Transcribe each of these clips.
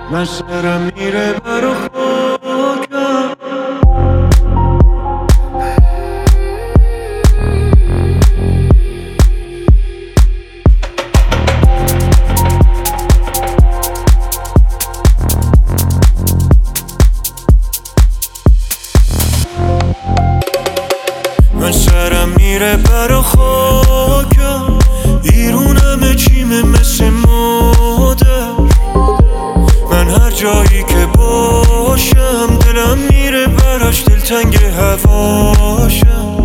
من سرم میره برا خاکم. من سرم میره برا خاکم، بیرونم چیمه مثل مادر. من هر جایی که باشم دلم میره براش، دلتنگ هواشم.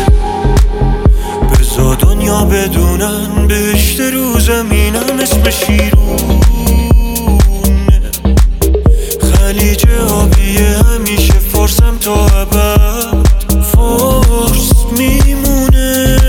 بزا دنیا بدونن بهشت رو زمینم اسم شیرونه. خلیج آبیه همیشه فارسم تا ابد فارس میمونه.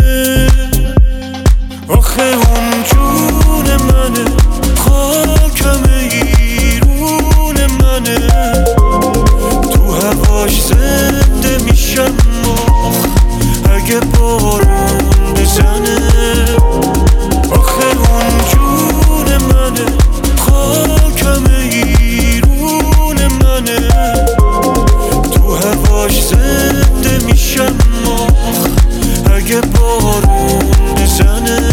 آخه اون جون منه، خاکم ایرون منه. تو هواش زنده میشم اگه بارون بزنه. آخه اون جون منه، خاکم ایرون منه. تو هواش زنده میشم اگه بارون بزنه.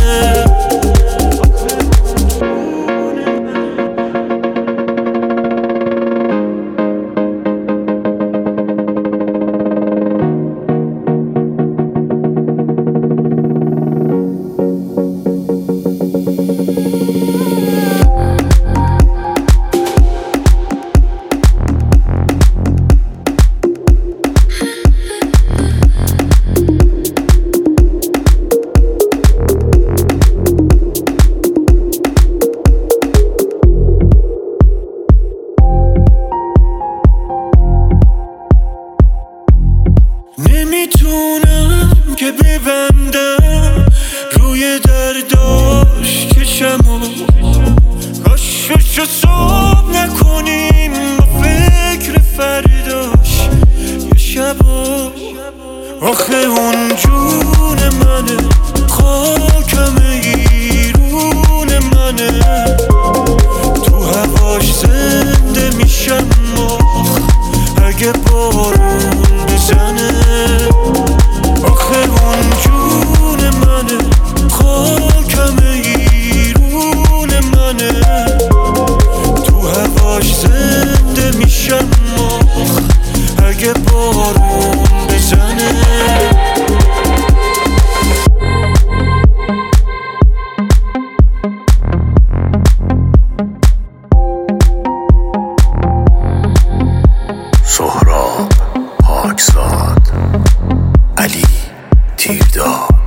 نمیتونم که ببندم روی درداش چشمو. کاشش صبح نکنیم با فکر فرداش یه شبو. آخه اون جون منه، خاکم ایرون منه. تو هواش زنده میشم اگه بارون بزنه. آخه اون جون منه، خاکم ایرون منه. تو هواش زنده میشم اگه بارون بزنه. سهراب پاکزاد، علی تیردار.